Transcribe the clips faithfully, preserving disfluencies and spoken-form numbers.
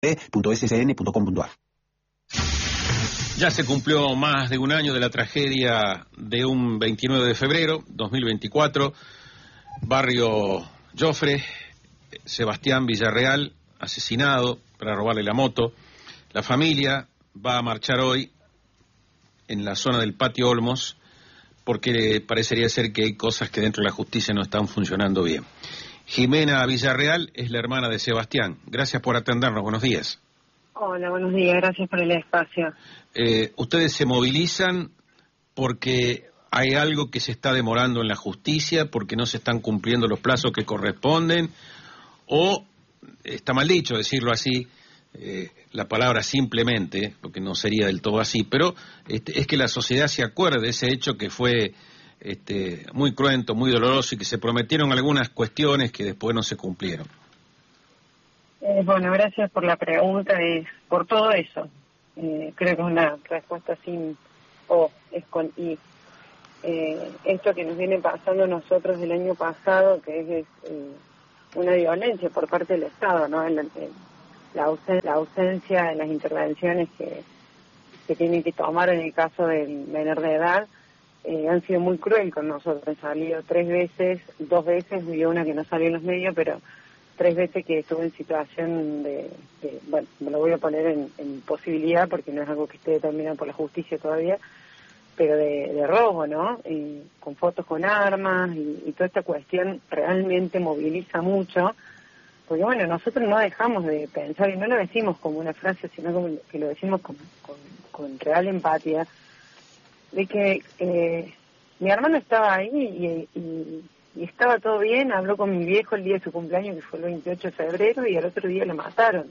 punto s c n punto com punto a r. Ya se cumplió más de un año de la tragedia de un veintinueve de febrero dos mil veinticuatro, barrio Jofre, Sebastián Villarreal, asesinado para robarle la moto. La familia va a marchar hoy en la zona del Patio Olmos porque parecería ser que hay cosas que dentro de la justicia no están funcionando bien. Jimena Villarreal es la hermana de Sebastián. Gracias por atendernos. Buenos días. Hola, buenos días. Gracias por el espacio. Eh, ¿Ustedes se movilizan porque hay algo que se está demorando en la justicia, porque no se están cumpliendo los plazos que corresponden? ¿O está mal dicho decirlo así, eh, la palabra simplemente, porque no sería del todo así, pero este, es que la sociedad se acuerde de ese hecho que fue este, muy cruento, muy doloroso y que se prometieron algunas cuestiones que después no se cumplieron? Eh, bueno, gracias por la pregunta, es por todo eso. Eh, creo que es una respuesta sin O, es con I. Eh, esto que nos viene pasando a nosotros el año pasado, que es, es eh, una violencia por parte del Estado, ¿no? En la, en la, ausen la ausencia de las intervenciones que, que tienen que tomar en el caso del menor de edad, eh, han sido muy cruel con nosotros. Han salido tres veces, dos veces, y una que no salió en los medios, pero tres veces que estuve en situación de, de bueno, me lo voy a poner en, en posibilidad porque no es algo que esté determinado por la justicia todavía, pero de, de robo, ¿no? Y con fotos con armas y, y toda esta cuestión realmente moviliza mucho, porque bueno, nosotros no dejamos de pensar, y no lo decimos como una frase, sino como que lo decimos con, con, con real empatía, de que eh, mi hermano estaba ahí y, y, y estaba todo bien, habló con mi viejo el día de su cumpleaños, que fue el veintiocho de febrero, y al otro día lo mataron.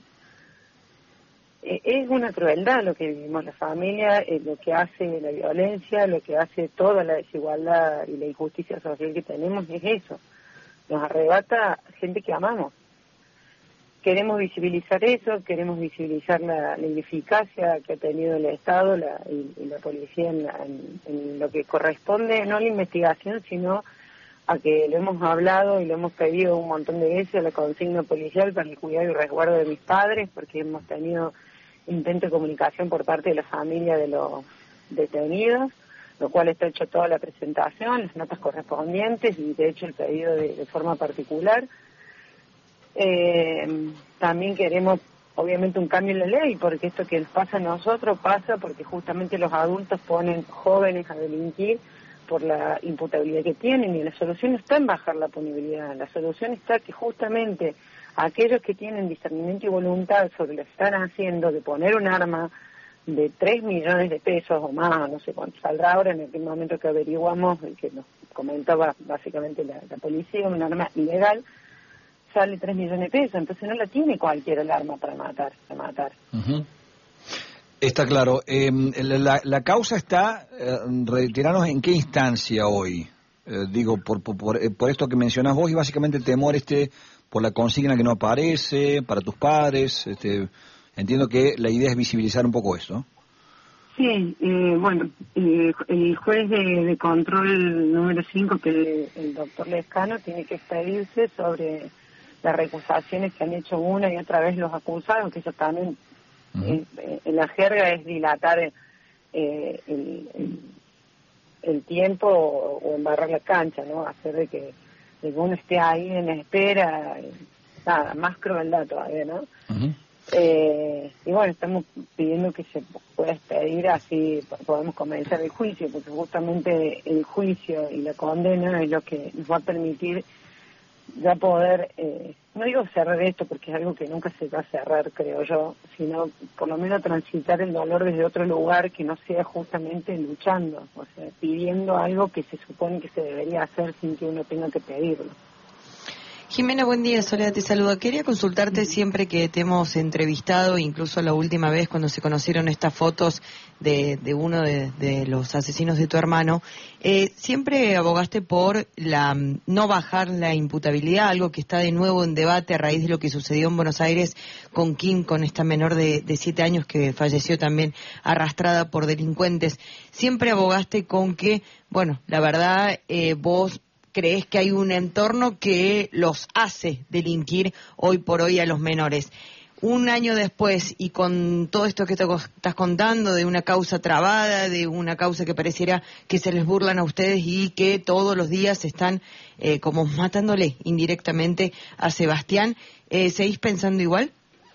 Eh, es una crueldad lo que vivimos la familia, eh, lo que hace la violencia, lo que hace toda la desigualdad y la injusticia social que tenemos, es eso. Nos arrebata gente que amamos. Queremos visibilizar eso, queremos visibilizar la, la ineficacia que ha tenido el Estado la, y, y la policía en, la, en, en lo que corresponde, no a la investigación, sino a que lo hemos hablado y lo hemos pedido un montón de veces a la consigna policial para el cuidado y resguardo de mis padres, porque hemos tenido intento de comunicación por parte de la familia de los detenidos, lo cual está hecho toda la presentación, las notas correspondientes y de hecho el pedido de, de forma particular. Eh, también queremos obviamente un cambio en la ley, porque esto que nos pasa a nosotros pasa porque justamente los adultos ponen jóvenes a delinquir por la imputabilidad que tienen, y la solución no está en bajar la punibilidad, la solución está que justamente aquellos que tienen discernimiento y voluntad sobre lo que están haciendo, de poner un arma de tres millones de pesos o más, no sé cuánto saldrá ahora en el momento que averiguamos, el que nos comentaba básicamente la, la policía, un arma ilegal, sale tres millones de pesos, entonces no la tiene cualquier el arma para matar, para matar. Uh-huh. Está claro. Eh, la, la causa está, eh, retirarnos en qué instancia hoy, eh, digo, por, por, por, por esto que mencionás vos, y básicamente el temor este por la consigna que no aparece, para tus padres, este, entiendo que la idea es visibilizar un poco eso. Sí, eh, bueno, eh, el juez de, de control número cinco, que el, el doctor Lescano, tiene que expedirse sobre las recusaciones que han hecho una y otra vez los acusados, que eso también uh-huh. eh, en la jerga es dilatar eh, el, el, el tiempo o, o embarrar la cancha, ¿no? Hacer de que, de que uno esté ahí en espera, eh, nada, más crueldad todavía, ¿no? Uh-huh. Eh, y bueno, estamos pidiendo que se pueda expedir, así podemos comenzar el juicio, porque justamente el juicio y la condena es lo que nos va a permitir ya poder, eh, no digo cerrar esto porque es algo que nunca se va a cerrar, creo yo, sino por lo menos transitar el dolor desde otro lugar que no sea justamente luchando, o sea, pidiendo algo que se supone que se debería hacer sin que uno tenga que pedirlo. Jimena, buen día, Soledad te saluda. Quería consultarte, siempre que te hemos entrevistado, incluso la última vez cuando se conocieron estas fotos de, de uno de, de los asesinos de tu hermano, eh, siempre abogaste por la no bajar la imputabilidad, algo que está de nuevo en debate a raíz de lo que sucedió en Buenos Aires con Kim, con esta menor de, de siete años que falleció también arrastrada por delincuentes. Siempre abogaste con que, bueno, la verdad, eh, vos crees que hay un entorno que los hace delinquir hoy por hoy a los menores. un año después y con todo esto que te estás contando de una causa trabada, de una causa que pareciera que se les burlan a ustedes y que todos los días están eh, como matándole indirectamente a Sebastián, eh, ¿seguís pensando igual?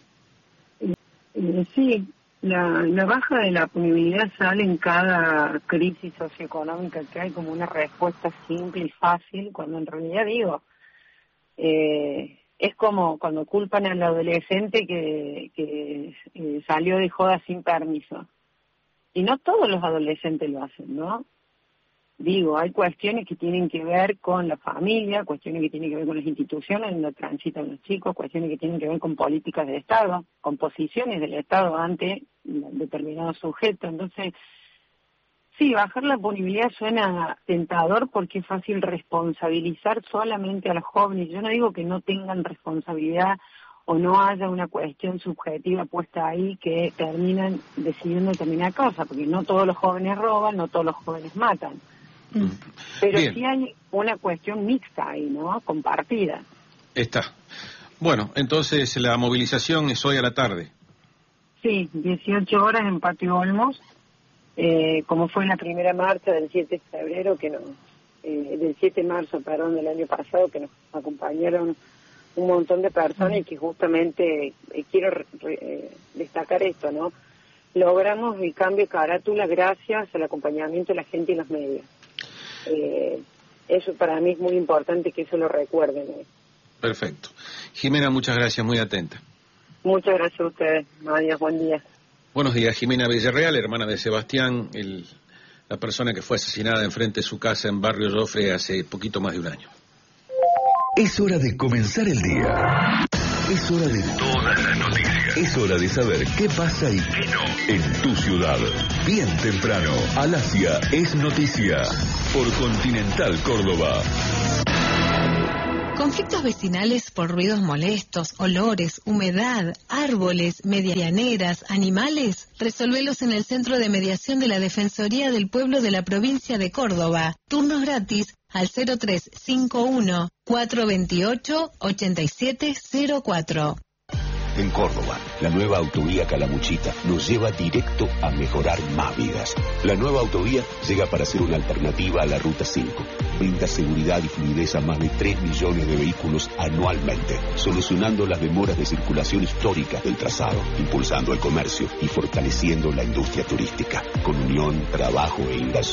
Eh, sí, la, la baja de la punibilidad sale en cada crisis socioeconómica que hay como una respuesta simple y fácil, cuando en realidad digo, eh, es como cuando culpan al adolescente que, que eh, salió de joda sin permiso. Y no todos los adolescentes lo hacen, ¿no? Digo, hay cuestiones que tienen que ver con la familia, cuestiones que tienen que ver con las instituciones en donde transitan los chicos, cuestiones que tienen que ver con políticas del Estado, con posiciones del Estado ante determinados sujetos. Entonces, sí, bajar la punibilidad suena tentador porque es fácil responsabilizar solamente a los jóvenes. Yo no digo que no tengan responsabilidad o no haya una cuestión subjetiva puesta ahí que terminan decidiendo determinada cosa, porque no todos los jóvenes roban, no todos los jóvenes matan. Pero Bien. sí hay una cuestión mixta ahí, ¿no? Compartida. Está. Bueno, entonces la movilización es hoy a la tarde. Sí, dieciocho horas en Patio Olmos, eh, como fue en la primera marcha del siete de febrero, que nos, eh, del siete de marzo, perdón, del año pasado, que nos acompañaron un montón de personas y que justamente eh, quiero re, eh, destacar esto, ¿no? Logramos el cambio de carátula gracias al acompañamiento de la gente y los medios. Eh, eso para mí es muy importante que eso lo recuerden. ¿eh? Perfecto. Jimena, muchas gracias, muy atenta. Muchas gracias a ustedes. Adiós, buen día. Buenos días, Jimena Villarreal, hermana de Sebastián, el, la persona que fue asesinada enfrente de su casa en Barrio Joffre hace poquito más de un año. Es hora de comenzar el día. Es hora de todas las noticias. Es hora de saber qué pasa y qué no en tu ciudad. Bien temprano, Alasia es noticia por Continental Córdoba. Conflictos vecinales por ruidos molestos, olores, humedad, árboles, medianeras, animales. Resolvelos en el Centro de Mediación de la Defensoría del Pueblo de la Provincia de Córdoba. Turnos gratis al cero tres cinco uno, cuatro dos ocho, ocho siete cero cuatro. En Córdoba, la nueva autovía Calamuchita nos lleva directo a mejorar más vidas. La nueva autovía llega para ser una alternativa a la Ruta cinco. Brinda seguridad y fluidez a más de tres millones de vehículos anualmente, solucionando las demoras de circulación históricas del trazado, impulsando el comercio y fortaleciendo la industria turística, con unión, trabajo e inversión.